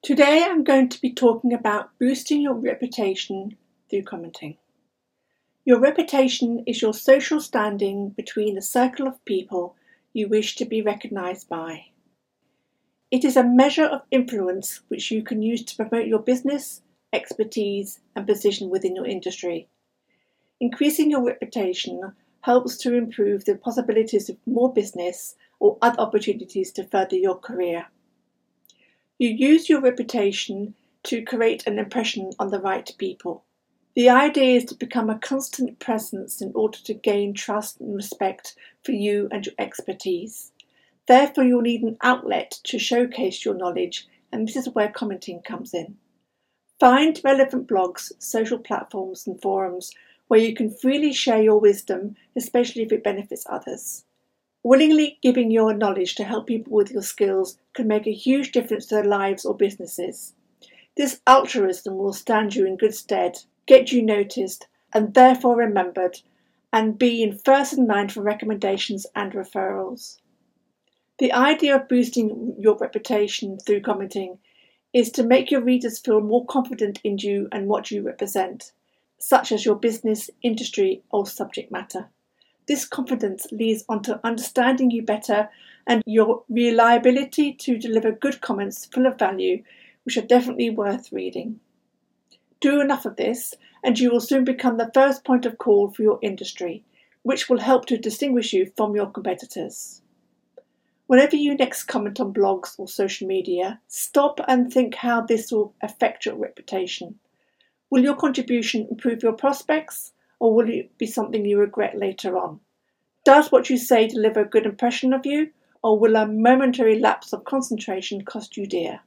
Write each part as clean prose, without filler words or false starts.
Today I'm going to be talking about boosting your reputation through commenting. Your reputation is your social standing between the circle of people you wish to be recognised by. It is a measure of influence which you can use to promote your business, expertise and position within your industry. Increasing your reputation helps to improve the possibilities of more business or other opportunities to further your career. You use your reputation to create an impression on the right people. The idea is to become a constant presence in order to gain trust and respect for you and your expertise. Therefore, you'll need an outlet to showcase your knowledge, and this is where commenting comes in. Find relevant blogs, social platforms and forums where you can freely share your wisdom, especially if it benefits others. Willingly giving your knowledge to help people with your skills can make a huge difference to their lives or businesses. This altruism will stand you in good stead, get you noticed and therefore remembered, and be in first in line for recommendations and referrals. The idea of boosting your reputation through commenting is to make your readers feel more confident in you and what you represent, such as your business, industry or subject matter. This confidence leads on to understanding you better and your reliability to deliver good comments full of value, which are definitely worth reading. Do enough of this and you will soon become the first point of call for your industry, which will help to distinguish you from your competitors. Whenever you next comment on blogs or social media, stop and think how this will affect your reputation. Will your contribution improve your prospects, or will it be something you regret later on? Does what you say deliver a good impression of you, or will a momentary lapse of concentration cost you dear?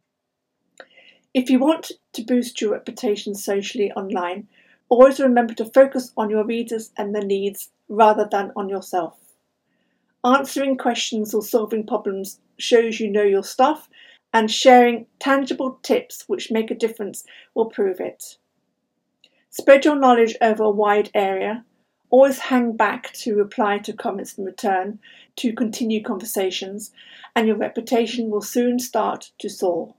If you want to boost your reputation socially online, always remember to focus on your readers and their needs rather than on yourself. Answering questions or solving problems shows you know your stuff, and sharing tangible tips which make a difference will prove it. Spread your knowledge over a wide area. Always hang back to reply to comments in return to continue conversations, and your reputation will soon start to soar.